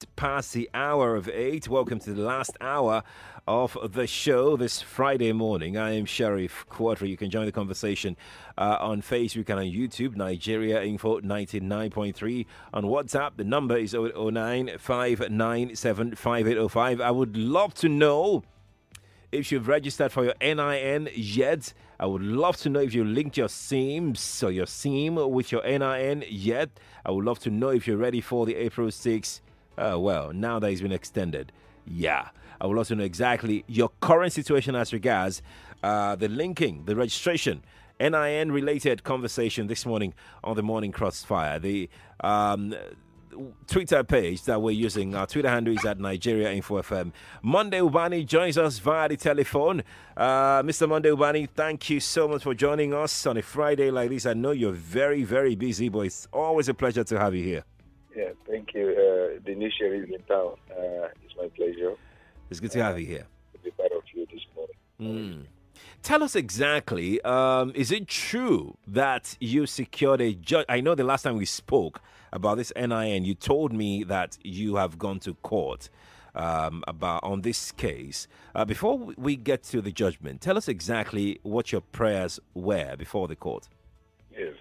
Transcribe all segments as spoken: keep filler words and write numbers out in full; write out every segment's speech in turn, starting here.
past the hour of eight. Welcome to the last hour of the show this Friday morning. I am Sheriff Quadri. You can join the conversation uh, on Facebook and on YouTube, Nigeria Info ninety-nine point three. On WhatsApp, the number is zero zero nine, five nine seven, five eight zero five. I would love to know if you've registered for your N I N yet. I would love to know if you linked your SIMs or your SIM with your N I N yet. I would love to know if you're ready for the April sixth. Uh, well, now that it's been extended. Yeah. I would love to know exactly your current situation as regards uh, the linking, the registration, N I N related conversation this morning on the Morning Crossfire. The um, Twitter page that we're using, our Twitter handle is at Nigeria Info F M. Monday Ubani joins us via the telephone. Uh, Mister Monday Ubani, thank you so much for joining us on a Friday like this. I know you're very, very busy, but it's always a pleasure to have you here. Yeah, thank you. Uh, the new sheriff in town. Uh, it's my pleasure. It's good to have you here. To be part of you this morning. Mm. Tell us exactly, um, is it true that you secured a judge? I know the last time we spoke about this N I N, you told me that you have gone to court um, about on this case. Uh, before we get to the judgment, tell us exactly what your prayers were before the court. Yes.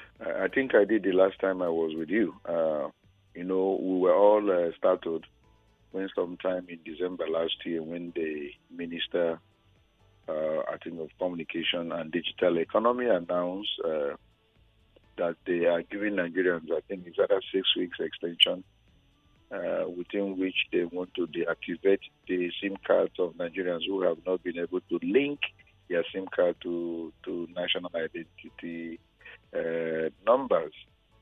I think I did the last time I was with you. Uh, you know, we were all uh, startled when sometime in December last year when the minister, uh, I think of communication and digital economy announced uh, that they are giving Nigerians, I think it's either six weeks extension, uh, within which they want to deactivate the SIM cards of Nigerians who have not been able to link their SIM card to, to national identity uh, numbers.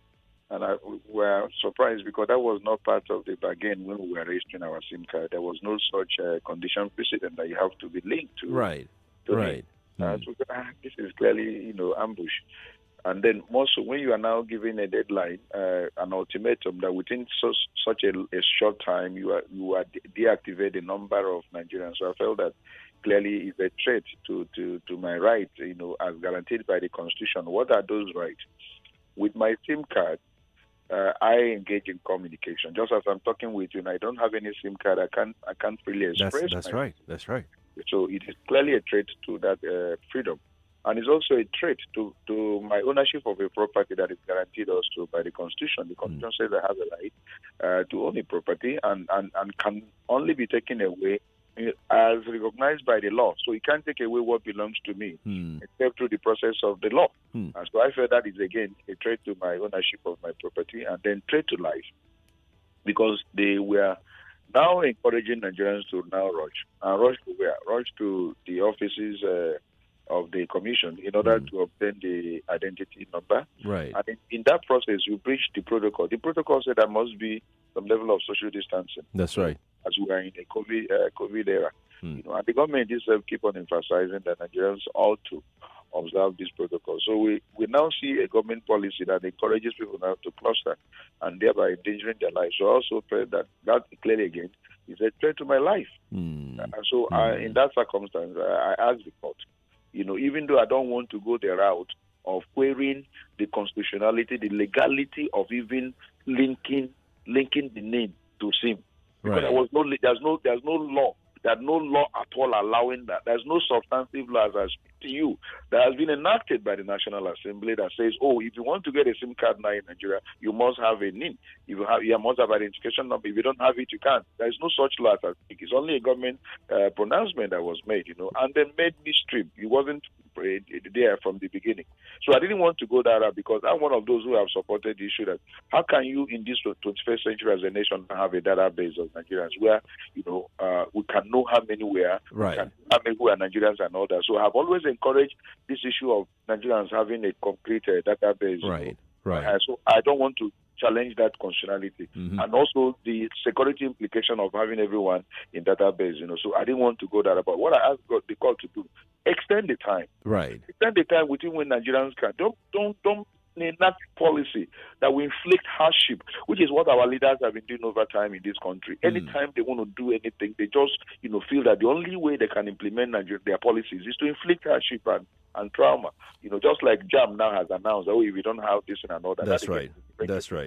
And I, we were surprised because that was not part of the bargain when we were registering our SIM card. There was no such uh, condition precedent that you have to be linked to. Right, to right. Uh, mm. so, ah, this is clearly, you know, ambush. And then more so when you are now given a deadline, uh, an ultimatum that within so, such a, a short time you are you are de- deactivate the number of Nigerians. So I felt that clearly is a threat to, to, to my rights, you know, as guaranteed by the Constitution. What are those rights? With my SIM card, uh, I engage in communication. Just as I'm talking with you, and I don't have any SIM card, I can't I can't freely express. That's, that's right. That's right. So it is clearly a threat to that uh, freedom. And it's also a threat to, to my ownership of a property that is guaranteed also by the Constitution. The Constitution mm. says I have a right uh, to own a property and, and, and can only be taken away as recognized by the law. So you can't take away what belongs to me mm. except through the process of the law. Mm. And so I feel that is, again, a threat to my ownership of my property and then threat to life because they were now encouraging Nigerians to now rush. And rush to where? Rush to the offices uh, of the commission in order mm. to obtain the identity number. Right. And in, in that process, you breach the protocol. The protocol said there must be some level of social distancing. That's right. As we are in a COVID, uh, COVID era. Mm. You know, and the government itself keep on emphasizing that Nigerians ought to observe this protocol. So we, we now see a government policy that encourages people now to cluster and thereby endangering their lives. So I also pray that that clearly again is a threat to my life. Mm. And so mm. I, in that circumstance, I, I ask the court, you know, even though I don't want to go the route of querying the constitutionality, the legality of even linking linking the name to SIM, because right. there was no, there's no, there's no law, there's no law at all allowing that. There's no substantive law, as I speak to you, that has been enacted by the National Assembly that says, oh, if you want to get a SIM card now in Nigeria, you must have a N I N. If you have, you must have identification number. If you don't have it, you can't. There is no such law as I speak. It's only a government uh, pronouncement that was made, you know, and then made midstream. It wasn't there from the beginning. So I didn't want to go that route because I'm one of those who have supported the issue that how can you in this twenty-first century as a nation have a database of Nigerians where, you know, uh, we can know how many we are, right. we can know how many who are Nigerians and all that. So I've always encouraged this issue of Nigerians having a complete uh, database. Right, you know. right. Uh, so I don't want to challenge that constitutionality mm-hmm. and also the security implication of having everyone in database, you know. So I didn't want to go that. But what I asked God, the court to do, extend the time. Right. Extend the time within when Nigerians can. Don't don't don't enact policy that will inflict hardship, which is what our leaders have been doing over time in this country. Mm. Anytime they want to do anything, they just, you know, feel that the only way they can implement Nigeria, their policies is to inflict hardship and, and trauma. You know, just like JAM now has announced, oh, if we don't have this and another. That's that right. That's right.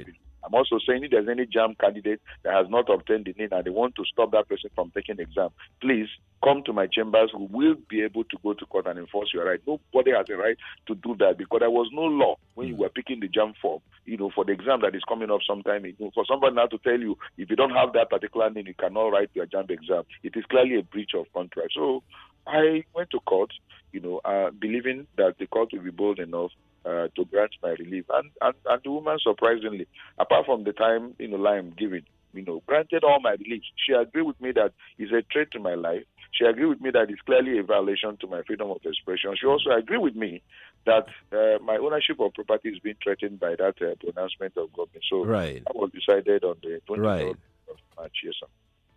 I'm also saying if there's any JAMB candidate that has not obtained the need and they want to stop that person from taking the exam, please come to my chambers. We will be able to go to court and enforce your right. Nobody has a right to do that because there was no law when you were picking the JAMB form, you know, for the exam that is coming up sometime. You know, for somebody now to tell you if you don't have that particular name, you cannot write your JAMB exam. It is clearly a breach of contract. So I went to court, you know, uh, believing that the court will be bold enough uh, to grant my relief. And, and and the woman, surprisingly, apart from the time, you know, lie I'm giving, you know, granted all my relief. She agreed with me that it's a threat to my life. She agreed with me that it's clearly a violation to my freedom of expression. She also agreed with me that uh, my ownership of property is being threatened by that uh, pronouncement of government. So right. that was decided on the twenty-third right. of March. Yes, sir.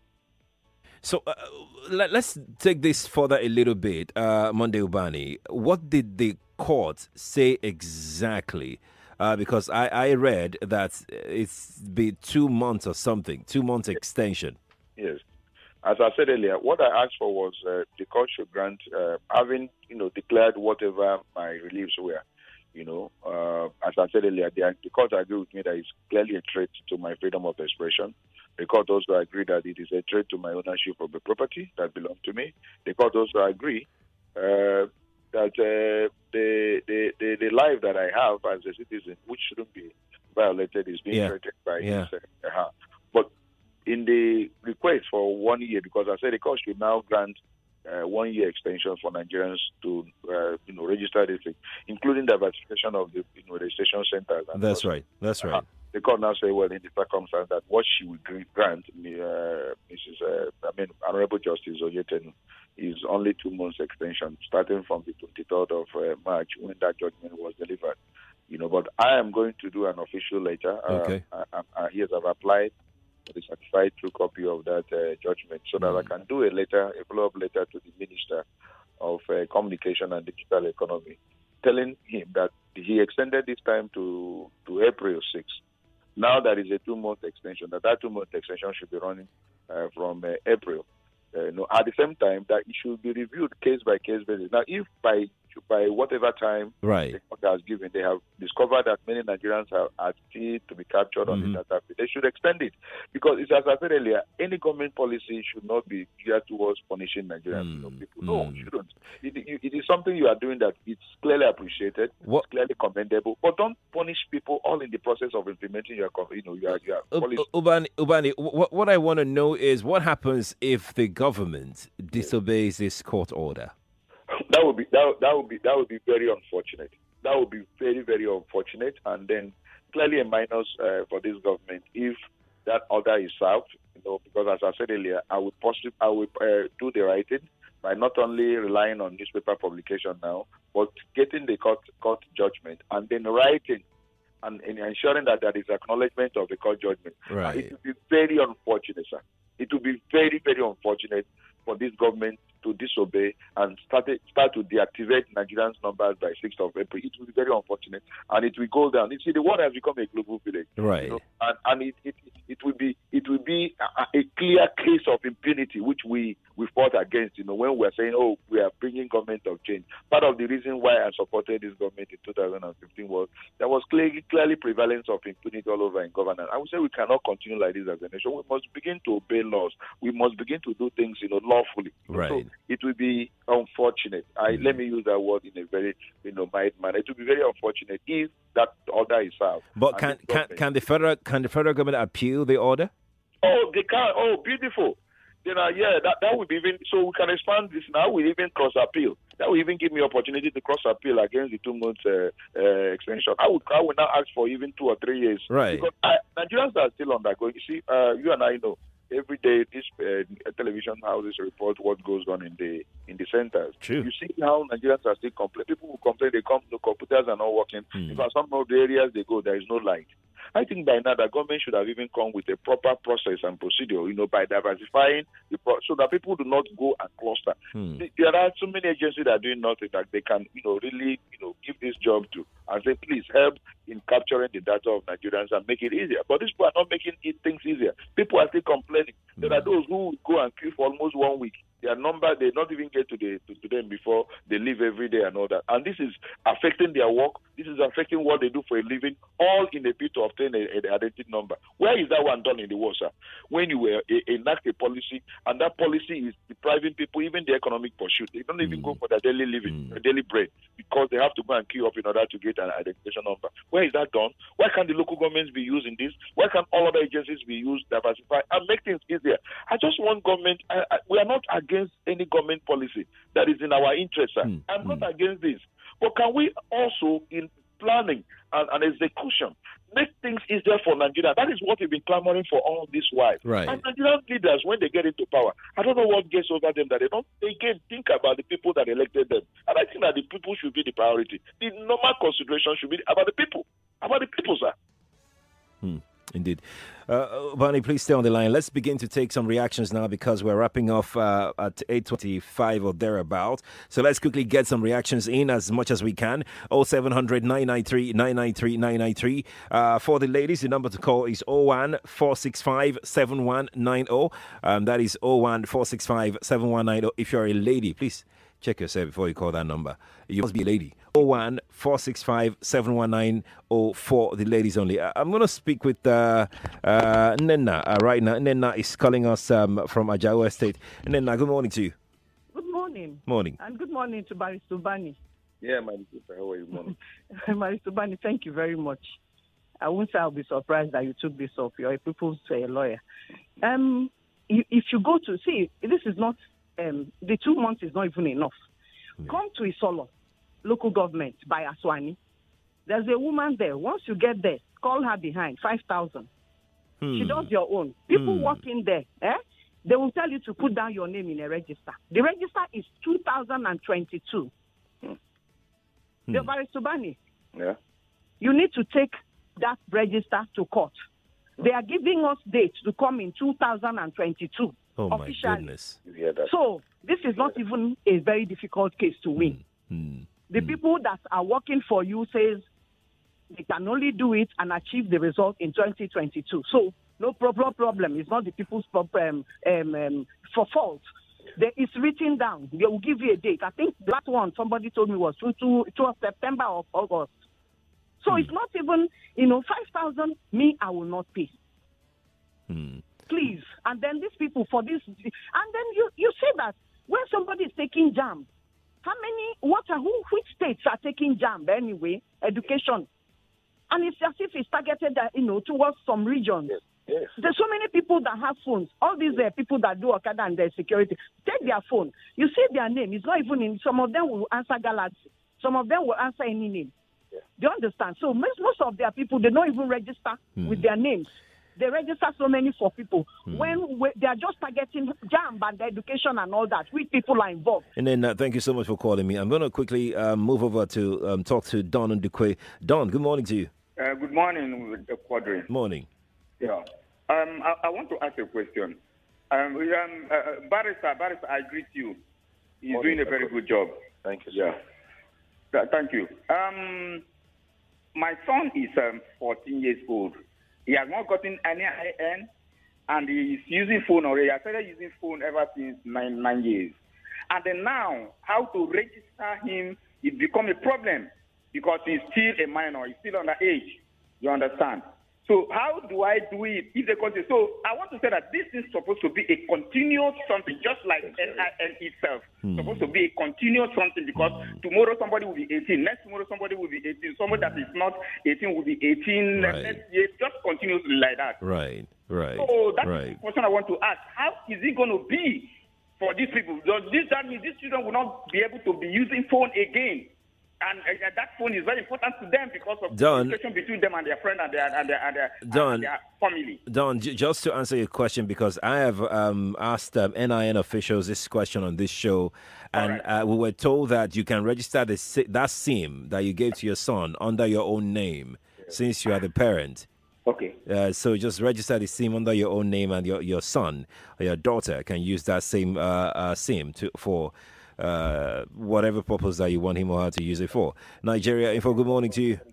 So uh, let, let's take this further a little bit. Uh, Monday Ubani, what did the court say exactly? Uh, because I, I read that it's been two months or something, two months extension. Yes. As I said earlier, what I asked for was uh, the court should grant, uh, having, you know, declared whatever my reliefs were. You know, uh, as I said earlier, the, the court agreed with me that it's clearly a threat to my freedom of expression. The court also agreed that it is a threat to my ownership of the property that belongs to me. The court also agreed uh, that uh, the, the, the the life that I have as a citizen, which shouldn't be violated, is being yeah. threatened by yeah. this. Uh, uh, but in the request for one year, because I said the court should now grant uh, one year extension for Nigerians to uh, you know register this thing, including diversification of the you know registration centers. And That's right. That's right. Uh, the court now say, well, in the circumstance that what she would grant, uh, Missus Uh, I mean, Honorable Justice Oyetenu, is only two months extension, starting from the twenty-third of uh, March when that judgment was delivered. You know, but I am going to do an official letter. Okay. Uh, I, I, yes, I've applied for the certified true copy of that uh, judgment so that mm. I can do a letter, a follow-up letter to the Minister of uh, Communication and Digital Economy, telling him that he extended this time to, to April sixth. Now there is a two-month extension. That that two-month extension should be running uh, from uh, April. Uh, no, at the same time, that it should be reviewed case by case basis. Now, if by by whatever time right. the court has given, they have discovered that many Nigerians are, are still to be captured on mm-hmm. the data, they should extend it. Because, it's, as I said earlier, any government policy should not be geared towards punishing Nigerians. Mm-hmm. You know, people. No, mm-hmm. shouldn't. It, it, it is something you are doing that it's clearly appreciated, what? It's clearly commendable, but don't punish people all in the process of implementing your, you know, your, your policy. Ubani, Ubani, what, what I want to know is what happens if the government disobeys this court order? That would be that, that would be that would be very unfortunate. That would be very very unfortunate, and then clearly a minus uh, for this government if that order is served. You know, because as I said earlier, I would possibly I would uh, do the right thing by not only relying on newspaper publication now, but getting the court court judgment and then writing and, and ensuring that there is acknowledgement of the court judgment. Right. It would be very unfortunate, sir. It would be very very unfortunate for this government to disobey and start start to deactivate Nigerians' numbers by sixth of April. It will be very unfortunate, and it will go down. You see, the world has become a global village, right? You know? And and it, it it will be it will be a, a clear case of impunity, which we we fought against. You know, when we are saying, oh, we are bringing government of change. Part of the reason why I supported this government in two thousand fifteen was there was clearly clearly prevalence of impunity all over in governance. I would say we cannot continue like this as a nation. We must begin to obey laws. We must begin to do things, you know, lawfully. Right. So it will be unfortunate. I mm-hmm. let me use that word in a very, you know, mild manner. It will be very unfortunate if that order is served. But can can, can the federal can the federal government appeal the order? Oh, they can. Oh, beautiful. Then uh, yeah, that that would be even so we can expand this now. We even cross appeal. That will even give me opportunity to cross appeal against the two months uh, uh, extension. I would I would now ask for even two or three years. Right. Because I, Nigerians are still undergoing. You see, uh, you and I know. Every day, these uh, television houses report what goes on in the in the centers. True. You see how Nigerians are still complaining. People who complain, they come, the computers are not working. Mm. In fact, some of the areas they go, there is no light. I think by now the government should have even come with a proper process and procedure, you know, by diversifying the pro- so that people do not go and cluster. Mm. There are so many agencies that are doing nothing that they can, you know, really, you know, give this job to and say, please help in capturing the data of Nigerians and make it easier. But these people are not making it things easier. People are still complaining. There are those who go and queue for almost one week. Their number, they not even get to, the, to, to them before they leave every day and all that. And this is affecting their work. This is affecting what they do for a living, all in a bid to obtain an identity number. Where is that one done in the world, sir? When you uh, enact a policy, and that policy is depriving people even the economic pursuit. They don't even mm. go for their daily living, mm. their daily bread, because they have to go and queue up in order to get an identification number. Where is that done? Why can't the local governments be using this? Why can't all other agencies be used, diversify, and make things easier? I just want government, I, I, we are not against any government policy that is in our interest, sir. Mm. I'm not mm. against this. But can we also, in planning and, and execution, make things easier for Nigeria? That is what we've been clamoring for all this while. Right. And Nigerian leaders, when they get into power, I don't know what gets over them that they don't, again, think about the people that elected them. And I think that the people should be the priority. The normal consideration should be about the people. About the people, sir. Hmm. Indeed. Uh, Barney, please stay on the line. Let's begin to take some reactions now because we're wrapping off uh, at eight twenty-five or thereabout. So let's quickly get some reactions in as much as we can. oh seven hundred, nine nine three, nine nine three, nine nine three. Uh, for the ladies, the number to call is oh one four six five, seven one nine oh. Um, that is oh one four six five, seven one nine oh. If you're a lady, please check yourself before you call that number. You must be a lady. oh one four six five, seven one nine oh for the ladies only. I'm going to speak with uh, uh, Nena uh, right now. Nena is calling us um, from Ajawa Estate. Nena, good morning to you. Good morning. Morning. And good morning to Barrister Bani. Yeah, my sister, how are you? Morning. Barrister Bani, thank you very much. I won't say I'll be surprised that you took this up. You're a people's uh, lawyer. Um, if you go to, see, this is not, um, the two months is not even enough. Yeah. Come to Isolo, local government, by Aswani. There's a woman there. Once you get there, call her behind, five thousand. Hmm. She does your own. People hmm. walk in there, eh? They will tell you to put down your name in a register. The register is two thousand twenty-two. Hmm. Hmm. The Barrister Bani, yeah. You need to take that register to court. They are giving us dates to come in two thousand twenty-two. Oh, officially. My goodness. So this is not even a very difficult case to win. Hmm. The hmm. people that are working for you says they can only do it and achieve the result in twenty twenty-two. So no problem. Problem. It's not the people's problem um, um, for fault. There is written down. They will give you a date. I think that one somebody told me was to, to, to September or August. So hmm. it's not even, you know, five thousand. Me, I will not pay. Hmm. Please. And then these people for this, and then you, you say that when somebody is taking jam, how many, what are, who, which states are taking jam anyway, education? And it's as if it's targeted, uh, you know, towards some regions. Yes. Yes. There's so many people that have phones. All these uh, people that do Okada and their security, take their phone. You see their name. It's not even in, some of them will answer Galaxy. Some of them will answer any name. Yeah. Do you understand? So most, most of their people, they don't even register mm. with their names. They register so many for people. Mm. When we, they are just targeting jam and the education and all that, which people are involved. And then uh, thank you so much for calling me. I'm going to quickly um, move over to um, talk to Don and Ndukwe. Don, good morning to you. Uh, good morning, Quadri. Morning. Yeah. Um, I, I want to ask a question. Um, um, uh, Barrister, Barrister, I greet you. He's morning, doing a very good job. Thank you. Yeah. Th- thank you. Um, my son is um, fourteen years old. He has not gotten any I N, and he is using phone already. I started using phone ever since nine nine years. And then now, how to register him, it become a problem because he's still a minor. He's still underage. You understand? So how do I do it if they continue? So I want to say that this is supposed to be a continuous something, just like N I N itself. Hmm. Supposed to be a continuous something because hmm. tomorrow somebody will be eighteen, next tomorrow somebody will be eighteen, somebody that is not eighteen will be eighteen, right. next year, just continuously like that. Right, right. So that's right. the question I want to ask. How is it going to be for these people? Does this that mean these children will not be able to be using phone again? And uh, that phone is very important to them because of Don, the communication between them and their friend and their, and their, and their, Don, and their family. Don, j- just to answer your question, because I have um, asked um, N I N officials this question on this show, and right. uh, we were told that you can register the si- that SIM that you gave to your son under your own name, since you are the parent. Okay. Uh, so just register the SIM under your own name, and your, your son or your daughter can use that same uh, uh, SIM to for... Uh, whatever purpose that you want him or her to use it for. Nigeria Info, good morning to you.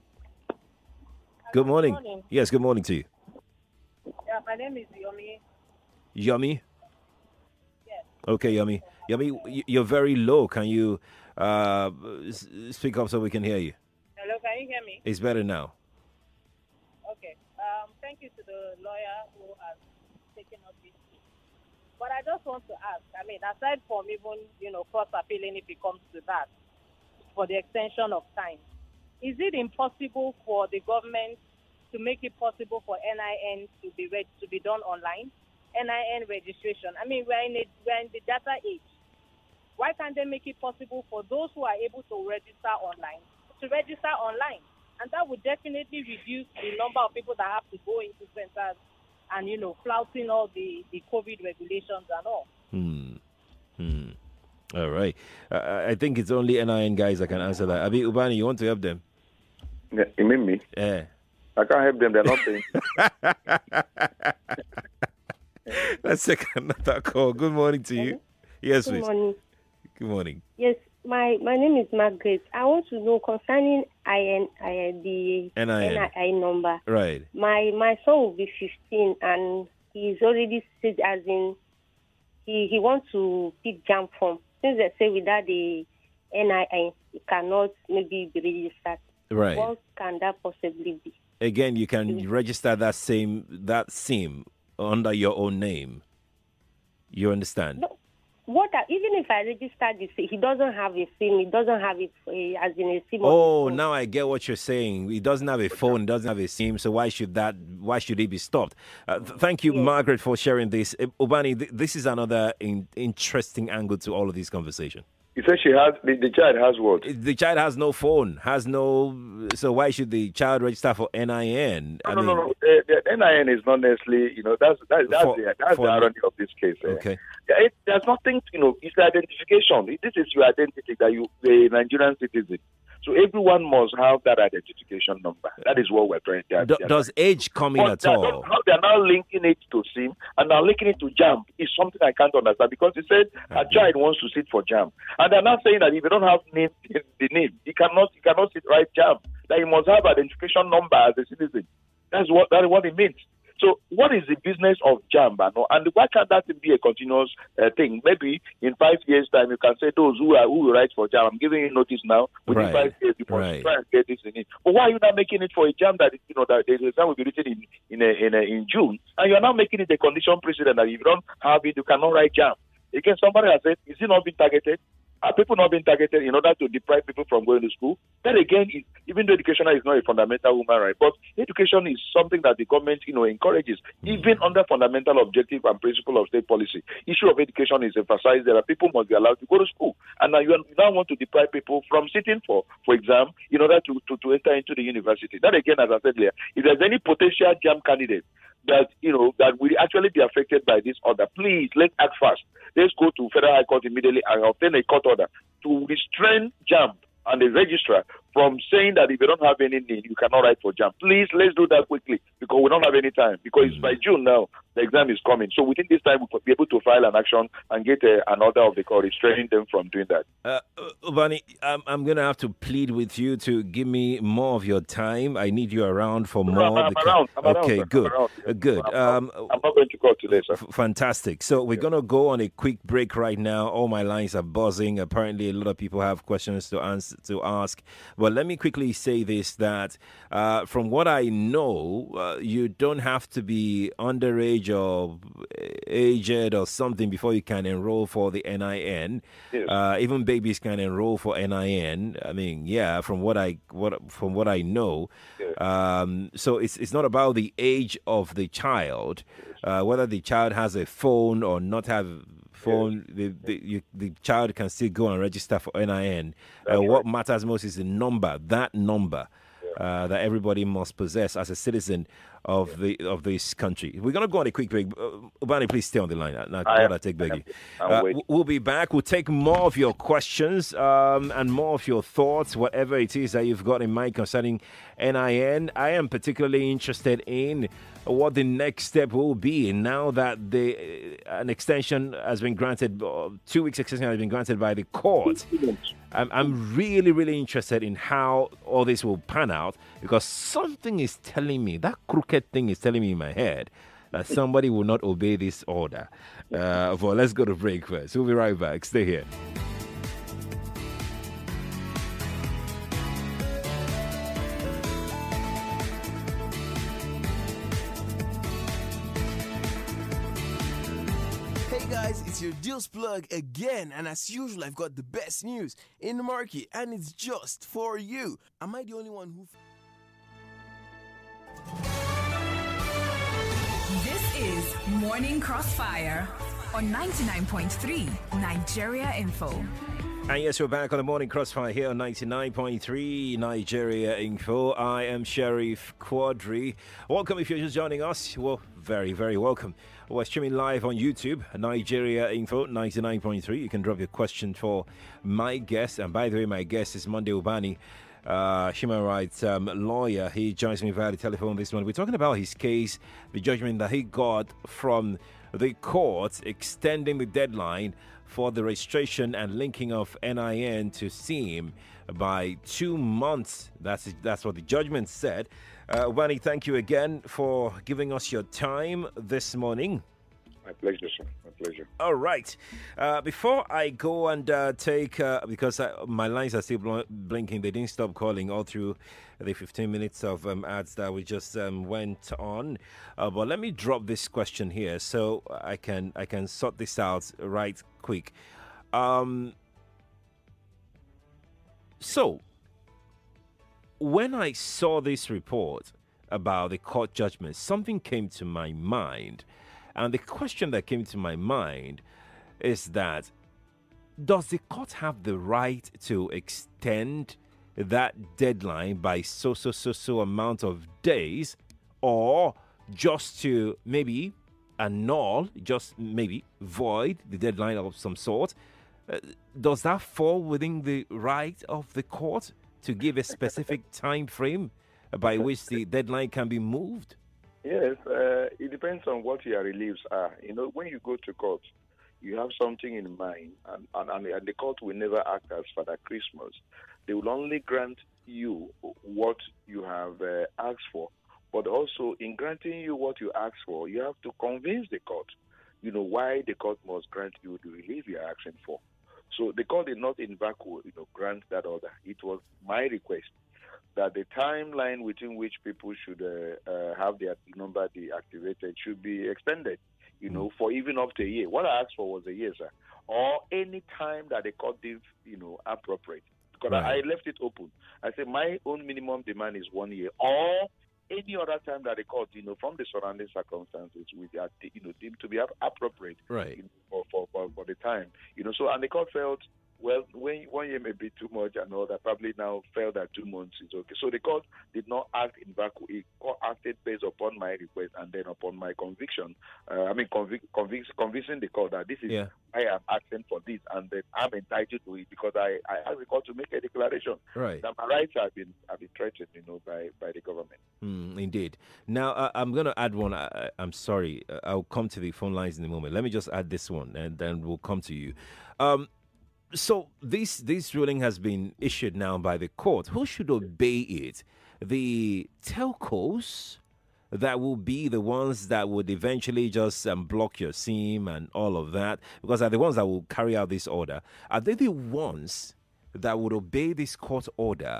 Good morning. Good morning. Yes, good morning to you. Yeah, my name is Yomi. Yummy? Yes. Okay, Yummy. Yummy, y- you're very low. Can you uh, s- speak up so we can hear you? Hello, can you hear me? It's better now. Okay. Um, thank you to the lawyer who has taken up this. But I just want to ask, I mean, aside from even, you know, cross-appealing if it comes to that, for the extension of time, is it impossible for the government to make it possible for N I N to be read, to be done online? N I N registration. I mean, we're in, a, we're in the data age. Why can't they make it possible for those who are able to register online to register online? And that would definitely reduce the number of people that have to go into centers and, you know, flouting all the, the COVID regulations and all. Hmm. Hmm. All right. Uh, I think it's only N I N guys that can answer that. Abi Ubani, you want to help them? Yeah, you mean me? Yeah. I can't help them. They're not paying. Let's take another call. Good morning to you. Yes, Good please. morning. Good morning. Yes, my, my name is Margaret. I want to know concerning I N, I, the N I N. N I N number. Right. My my son will be fifteen and he's already said as in he, he wants to pick jam form. Since they say without the N I N, he cannot maybe be registered. Right. What can that possibly be? Again, you can register that same that SIM under your own name. You understand? No. What I, even if I register this, he doesn't have a SIM. He doesn't have it uh, as in a SIM. Oh, now I get what you're saying. He doesn't have a phone, he doesn't have a SIM, so why should that? Why should it be stopped? Uh, th- thank you, Yes. Margaret, for sharing this. Uh, Ubani, th- this is another in- interesting angle to all of this conversation. He said she has, the, the child has what? The child has no phone, has no. So why should the child register for N I N? No, I no, mean, no, no. The, the N I N is not necessarily, you know, that's that's that's, For- the, that's for- the irony of this case. eh. Okay. Yeah, it, there's nothing, you know, it's the identification. This is your identity that you, the Nigerian citizen. So everyone must have that identification number. That is what we're trying to D- does age come in But at they are all? not- how they are now linking it to SIM and now linking it to JAM is something I can't understand because he said a child wants to sit for JAM. And they're now saying that if you don't have name, the name, you cannot you cannot sit right JAM. That you must have identification number as a citizen. That's what that is what it means. So what is the business of JAM? Bano? And why can't that be a continuous uh, thing? Maybe in five years' time, you can say those who are who will write for JAM, I'm giving you notice now. Within Right. five years, you must Right. try and get this in it. But why are you not making it for a JAM that you know that the exam will be written in in a, in, a, in June, and you are now making it a condition precedent that if you don't have it, you cannot write JAM? Again, somebody has said, is it not being targeted? Are people not being targeted in order to deprive people from going to school? That again, is, even though education is not a fundamental human right, but education is something that the government, you know, encourages, even under fundamental objective and principle of state policy. Issue of education is emphasized that people must be allowed to go to school, and now you now want to deprive people from sitting for for exam in order to, to, to enter into the university. That again, as I said earlier, if there's any potential JAM candidate that you know that will actually be affected by this order, please let's act fast. Let's go to Federal High Court immediately and obtain a court order to restrain JAM and the registrar from saying that if you don't have any need, you cannot write for JAM. Please, let's do that quickly because we don't have any time. Because it's by June now, the exam is coming. So within this time, we could be able to file an action and get a, an order of the court restraining them from doing that. Uh, Ubani, I'm, I'm going to have to plead with you to give me more of your time. I need you around for more. No, I'm because- around. I'm around, okay, sir. I'm good. around. Uh, good. I'm, Um, I'm not going to court today, sir. F- Fantastic. So we're going to go on a quick break right now. All my lines are buzzing. Apparently, a lot of people have questions to answer to ask. But let me quickly say this: that uh, from what I know, uh, you don't have to be underage or aged or something before you can enroll for the N I N. Yes. Uh, even babies can enroll for N I N. I mean, yeah, from what I what from what I know. Yes. Um, so it's it's not about the age of the child, uh, whether the child has a phone or not have phone. The the, you, the child can still go and register for N I N. Uh, what matters most is the number, that number. Uh, that everybody must possess as a citizen of the of this country. We're going to go on a quick break. Uh, Ubani, please stay on the line. Now, I am- I take Beggy. I'm Uh, waiting. we'll be back. We'll take more of your questions um, and more of your thoughts, whatever it is that you've got in mind concerning N I N. I am particularly interested in what the next step will be now that the uh, an extension has been granted, uh, two weeks extension has been granted by the court. I'm, I'm really, really interested in how all this will pan out because something is telling me, that crooked thing is telling me in my head that somebody will not obey this order. Uh, well, let's go to break first. We'll be right back. Stay here. Hey guys, it's your Deals Plug again, and as usual, I've got the best news in the market, and it's just for you. Am I the only one who... This is Morning Crossfire on ninety-nine point three Nigeria Info. And yes, we're back on the Morning Crossfire here on ninety-nine point three Nigeria Info. I am Sheriff Quadri. Welcome if you're just joining us. Well, very, very welcome. We're streaming live on YouTube, Nigeria Info ninety-nine point three. You can drop your question for my guest. And by the way, my guest is Monday Ubani, uh, human rights um, lawyer. He joins me via the telephone this morning. We're talking about his case, the judgment that he got from the court extending the deadline for the registration and linking of N I N to SIM by two months. That's that's what the judgment said. Uh, Ubani, thank you again for giving us your time this morning. My pleasure, sir. My pleasure. All right. Uh, before I go and uh, take, uh, because I, my lines are still bl- blinking, they didn't stop calling all through the fifteen minutes of um, ads that we just um, went on. Uh, but let me drop this question here so I can I can sort this out right quick. Um, so, when I saw this report about the court judgment, something came to my mind. And the question that came to my mind is that, does the court have the right to extend that deadline by so, so, so, so amount of days, or just to maybe annul, just maybe void the deadline of some sort? Uh, does that fall within the right of the court to give a specific time frame by which the deadline can be moved? Yes, uh, it depends on what your reliefs are. You know, when you go to court, you have something in mind, and, and, and the court will never act as Father Christmas. They will only grant you what you have uh, asked for. But also, in granting you what you asked for, you have to convince the court, you know, why the court must grant you the relief you're asking for. So the court did not in vacuum, you know, grant that order. It was my request that the timeline within which people should uh, uh, have their number deactivated should be extended, you know, for even up to a year. What I asked for was a year, sir, or any time that the court deems, you know, appropriate. Because right. I left it open. I said my own minimum demand is one year, or any other time that the court, you know, from the surrounding circumstances, with that, you know, deemed to be appropriate, right, you know, for, for, for for the time, you know. So, and the court felt, well, when one year may be too much and all that, probably now felt that two months is okay. So the court did not act in vacuum. It court acted based upon my request and then upon my conviction. Uh, I mean, convic- convic- convincing the court that this is yeah. I am asking for this, and then I'm entitled to it because I, I asked the court to make a declaration right. that my rights have been have been threatened, you know, by, by the government. Mm, indeed. Now, uh, I'm going to add one. I, I'm sorry. Uh, I'll come to the phone lines in a moment. Let me just add this one, and then we'll come to you. Um, So this this ruling has been issued now by the court. Who should obey it? The telcos that will be the ones that would eventually just um, block your SIM and all of that, because they're the ones that will carry out this order. Are they the ones that would obey this court order,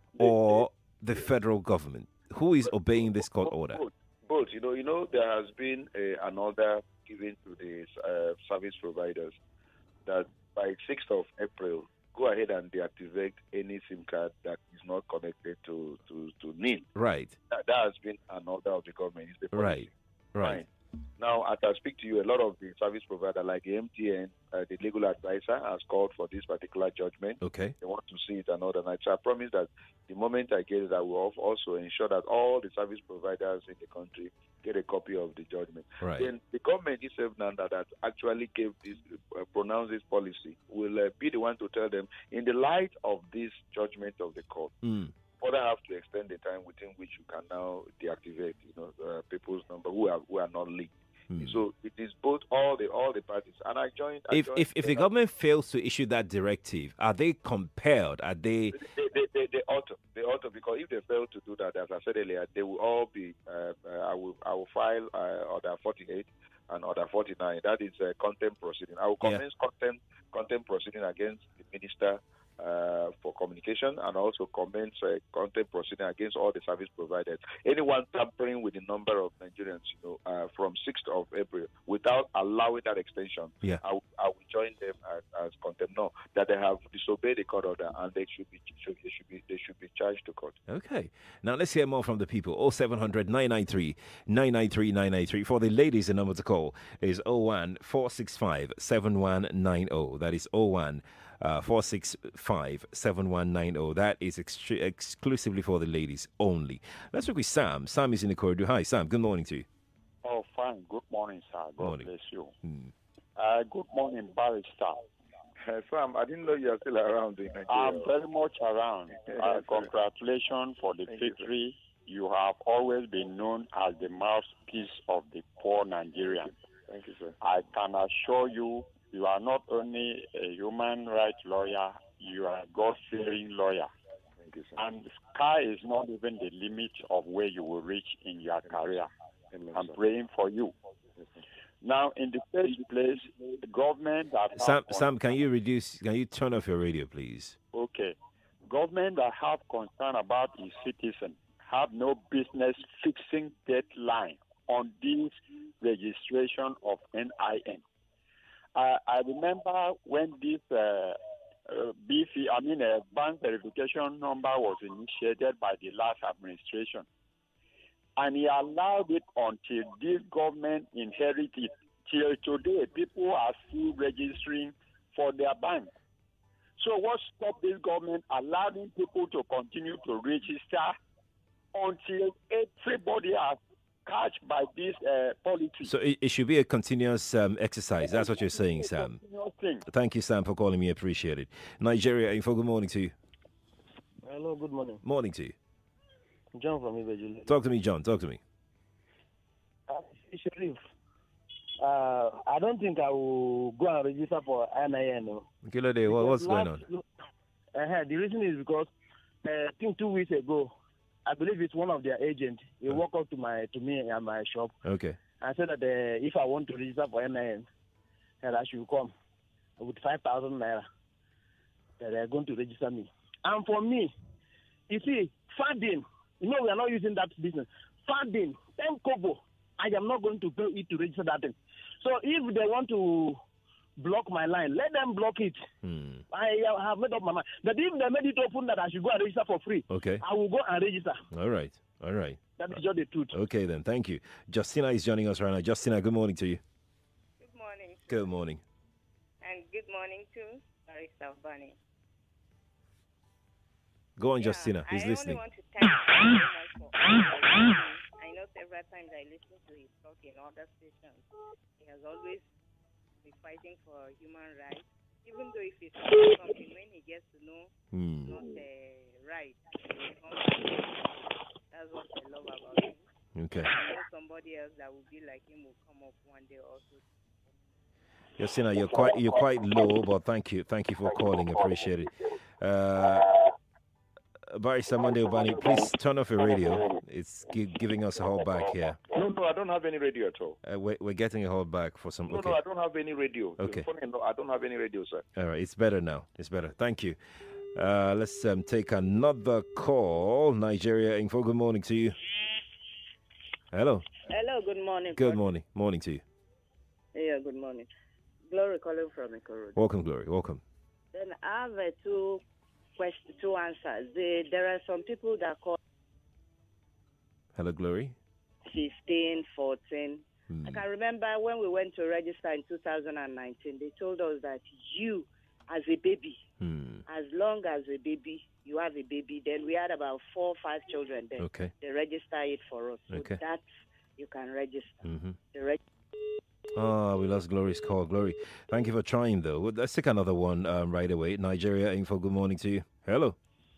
or the federal government? Who is obeying this court order? Both. Both. You know, you know, there has been a, an order given to the uh, service providers that by sixth of April, go ahead and deactivate any SIM card that is not connected to, to, to N I N. Right. That, that has been an order of the government. It's the policy. Right. Right. Fine. Now, as I speak to you, a lot of the service providers like M T N, uh, the legal advisor, has called for this particular judgment. Okay. They want to see it another night. So I promise that the moment I get it, I will also ensure that all the service providers in the country get a copy of the judgment. Right. Then the government itself now that, that actually gave this, uh, pronounced this policy, will uh, be the one to tell them, in the light of this judgment of the court, Mm. further have to extend the time within which you can now deactivate, you know, uh, people's number who are who are not linked. Mm. So it is both all the all the parties, and I joined. I If joined if if the government fails to issue that directive, are they compelled? Are they? They, they, they, they ought to. They ought to, because if they fail to do that, as I said earlier, they will all be. Uh, uh, I will I will file uh, order forty-eight and order forty-nine. That is uh, contempt proceeding. I will commence yeah. contempt contempt proceeding against the minister uh, for communication, and also commence uh, contempt proceeding against all the service providers. Anyone tampering with the number of Nigerians, you know, uh, from sixth of April without allowing that extension, yeah. I, I will join them as, as contempt. No, that they have disobeyed the court order and they should be should, they should be they should be charged to court. Okay, now let's hear more from the people. oh seven hundred, nine nine three, nine nine three, nine nine three. For the ladies, the number to call is oh one, four six five, seven one nine oh. That is oh one, four six five, seven one nine oh. That is extre- exclusively for the ladies only. Let's look with Sam. Sam is in the corridor. Hi, Sam. Good morning to you. Oh, fine. Good morning, sir. God morning. bless you. Hmm. Uh, good morning, Barrister. Uh, Sam, I didn't know you are still around in Nigeria. I'm very much around. Uh, congratulations for the Thank victory. You, you have always been known as the mouthpiece of the poor Nigerians. Thank you, sir. I can assure you, you are not only a human rights lawyer, you are a God-fearing lawyer. Thank you, sir. And the sky is not even the limit of where you will reach in your career. Amen, I'm sir. praying for you. Yes, sir. Now, in the first place, the government that Sam, have Sam, can you reduce? Can you turn off your radio, please? okay, government that have concern about its citizens have no business fixing deadline on this registration of N I N. I, I remember when this uh, uh, B V, I mean, a bank verification number was initiated by the last administration. And he allowed it until this government inherited it. Till today, people are still registering for their bank. So what stopped this government allowing people to continue to register until everybody has catch by this uh, policy? So it, it should be a continuous um, exercise. That's what you're saying, Sam. Thank you, Sam, for calling me. Appreciate it. Nigeria Info, good morning to you. Hello, good morning. Morning to you. John from Ibeju. Talk to me, John. Talk to me. Uh, Sharif, uh, I don't think I will go and register for N I N. No. Killer Day, what, what's last, going on? Uh, the reason is because uh, I think two weeks ago, I believe it's one of their agents. He uh. walked up to my to me at my shop. Okay. And said that uh, if I want to register for N I N, that I should come with five thousand naira. That they're going to register me. And for me, you see, funding. You know, we are not using that business. Funding, ten kobo. I am not going to pay it to register that thing. So if they want to block my line, let them block it. Hmm. I have made up my mind. But if they made it open that I should go and register for free, okay, I will go and register. All right. All right. That is just the truth. Okay, then. Thank you. Justina is joining us right now. Justina, good morning to you. Good morning. Good morning. And good morning to Barrister Bunny. Go on, yeah, Justina. He's I listening. I only want to thank you very much for all I know several times I listen to his talk in other stations. He has always been fighting for human rights, even though if it's something when he gets to know hmm. not the right, that's what I love about him. Okay. I know somebody else that will be like him will come up one day also. Justina, you're quite you're quite low, but thank you, thank you for calling. Appreciate it. Uh, Barrister Monday Obani, please turn off your radio. It's gi- giving us a hold back here. No, no, I don't have any radio at all. Uh, we're, we're getting a hold back for some. No, okay. no, I don't have any radio. Okay. Funny, no, I don't have any radio, sir. All right, it's better now. It's better. Thank you. Uh, let's um, take another call. Nigeria Info, good morning to you. Hello. Hello, good morning. Good morning. Morning to you. Yeah, good morning. Glory calling from Ikorodu. Welcome, Glory. Welcome. Then I have uh, two questions, two answers. The, there are some people that call Hello, Glory. fifteen, fourteen. Hmm. I can remember when we went to register in two thousand nineteen, they told us that you, as a baby, Hmm. as long as a baby, you have a baby, then we had about four or five children then. Okay. They register it for us. So Okay. that you can register. Mm-hmm. The reg- Oh, we lost Glory's call. Glory. Thank you for trying, though. Well, let's take another one um, right away. Nigeria Info, good morning to you. Hello.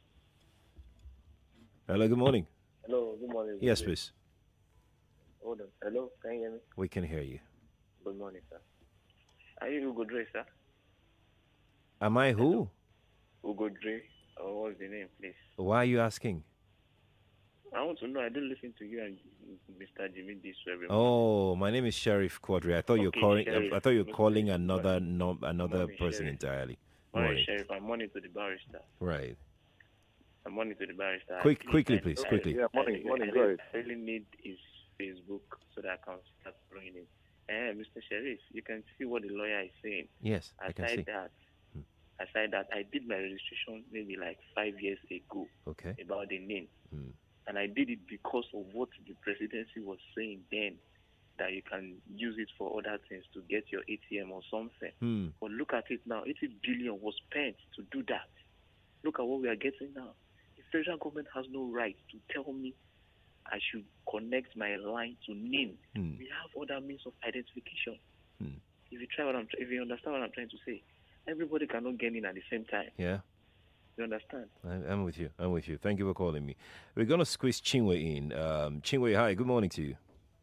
Hello, good morning. Hello, good morning. Yes, please. Hold on. Hello, can you hear me? We can hear you. Good morning, sir. Are you Ugo Dre, sir? Am I who? Ugo Dre. Oh, what's the name, please? Why are you asking? I want to know. I didn't listen to you and Mister Jimmy this every morning. Oh, my name is Sheriff Quadri. I thought you were Okay, calling. Sheriff. I thought you were Mister calling another no, another Morning, person Sheriff. entirely. Morning, Morning. Sheriff. I'm morning to the barrister. Right. I'm morning to the barrister. Quick, I- quickly, I- please, I- quickly. Yeah, morning, I, morning, I, go really, ahead. I really need his Facebook so that I can start following him. Eh, Mister Sheriff, you can see what the lawyer is saying. Yes, I can Aside see. that, aside that, I did my registration maybe like five years ago Okay. about the name. Hmm. And I did it because of what the presidency was saying then, that you can use it for other things to get your A T M or something. Hmm. But look at it now. eighty billion was spent to do that. Look at what we are getting now. The federal government has no right to tell me I should connect my line to name. Hmm. We have other means of identification. Hmm. If you try what I'm, if you understand what I'm trying to say, everybody cannot get in at the same time. Yeah. You understand? I, I'm with you. I'm with you. Thank you for calling me. We're going to squeeze Chinwe in. Um, Chinwe, hi. Good morning to you.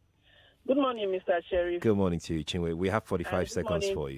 Good morning, Mister Sheriff. Good morning to you, Chinwe. We have forty-five Uh, good seconds morning. for you.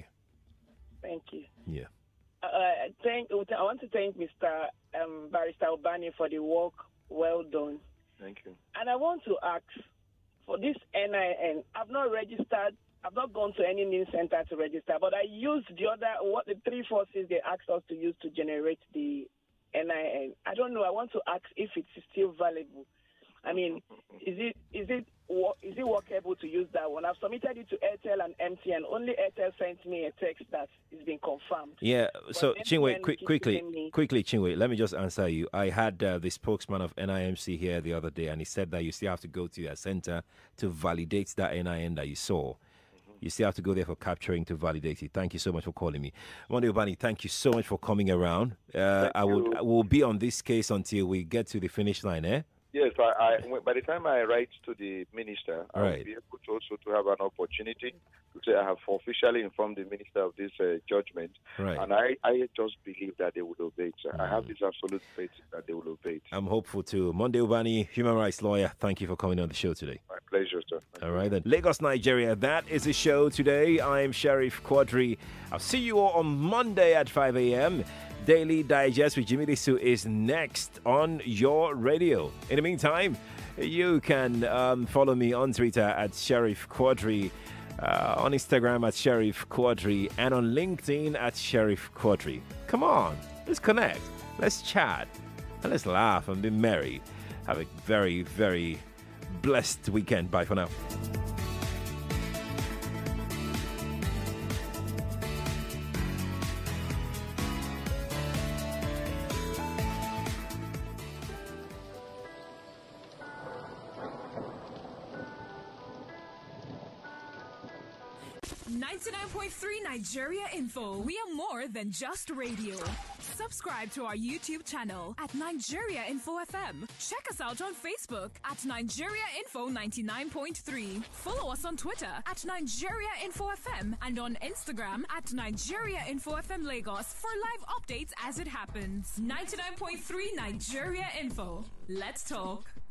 Thank you. Yeah. Uh, thank, I want to thank Mister Um, Barrister Obani for the work well done. Thank you. And I want to ask for this N I N. I've not registered. I've not gone to any new center to register, but I used the other what the three forces they asked us to use to generate the N I N. I don't know. I want to ask if it's still valuable. I mean, is it is it wo- is it workable to use that one? I've submitted it to Airtel and M T N. Only Airtel sent me a text that it's been confirmed. Yeah. So, But Chinwe, M T N quick, keeps quickly, giving me- quickly, Chinwe, let me just answer you. I had uh, the spokesman of N I M C here the other day, and he said that you still have to go to your center to validate that N I N that you saw. You still have to go there for capturing to validate it. Thank you so much for calling me. Monday Obani, thank you so much for coming around. Uh, I will I will be on this case until we get to the finish line, eh? Yes, I, I, by the time I write to the minister, I will Right. be able to also to have an opportunity to say I have officially informed the minister of this uh, judgment. Right. And I, I just believe that they will obey it. Sir. I have this absolute faith that they will obey it. I'm hopeful too. Monday Obani, human rights lawyer, thank you for coming on the show today. My pleasure, sir. All right then. Lagos, Nigeria, that is the show today. I'm Sheriff Quadri. I'll see you all on Monday at five a.m. Daily Digest with Jimmy Lisu is next on your radio. In the meantime, you can um, follow me on Twitter at Sheriff Quadri, uh, on Instagram at Sheriff Quadri, and on LinkedIn at Sheriff Quadri. Come on, let's connect, let's chat, and let's laugh and be merry. Have a very, very blessed weekend. Bye for now. ninety-nine point three Nigeria Info. We are more than just radio. Subscribe to our YouTube channel at Nigeria Info F M. Check us out on Facebook at Nigeria Info ninety-nine point three. Follow us on Twitter at Nigeria Info F M and on Instagram at Nigeria Info F M Lagos for live updates as it happens. ninety-nine point three Nigeria Info. Let's talk.